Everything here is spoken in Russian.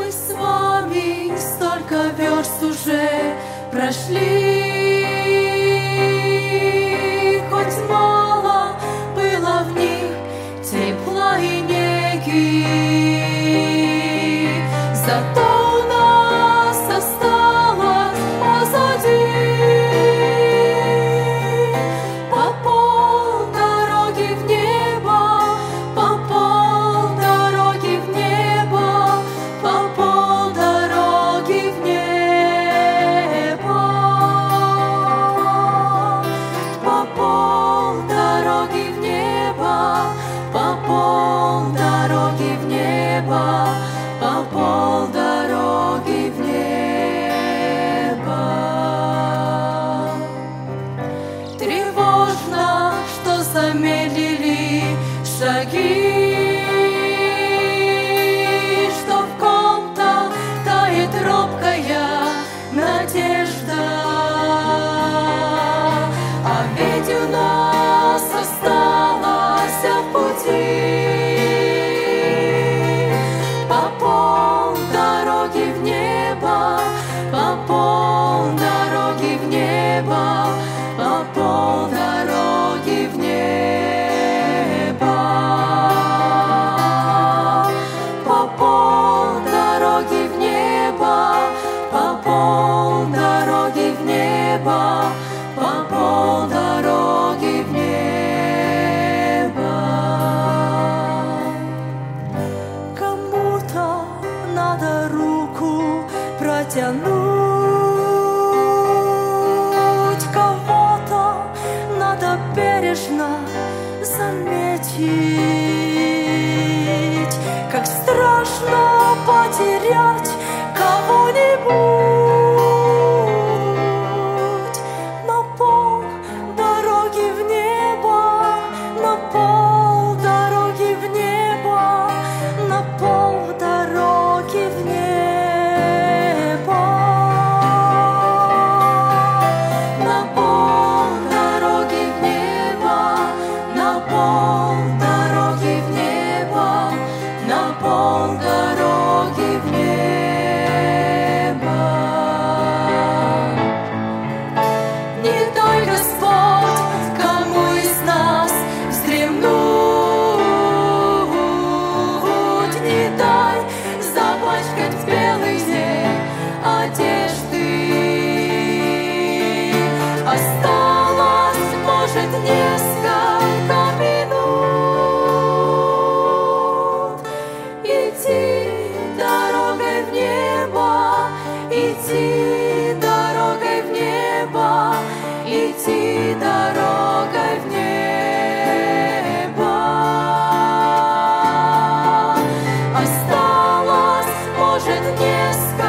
Мы с вами столько верст уже прошли, хоть мало было в них тепла и неги, зато у нас осталось позади по полдороги в небо, по полдороги в небо, по полдороги в небо, по полдороги в небо, по полдороги в небо, по полдороги в небо. Тревожно, что замедлили шаги, что в ком-то тает робкая надежда, а ведь у нас осталось в пути по полдороги в небо, по полдороги в небо, по полдороги в небо, по полдороги в небо, по полдороги в небо, по полдороги в небо. Кому-то надо руку протянуть, кого-то надо бережно заметить. Как страшно потерять кого-нибудь на полдороги в небо, на полдороги в небо, на полдороги в небо, на полдороги в небо, на полдороги в небо, на полдороги в небо. Не дай Господь кому из нас вздремнуть, не дай запачкать в белый день одежды. Осталось, может, несколько минут. Идти дорогой в небо, идти дорогой в небо, идти дорогой в небо. Осталось, может, несколько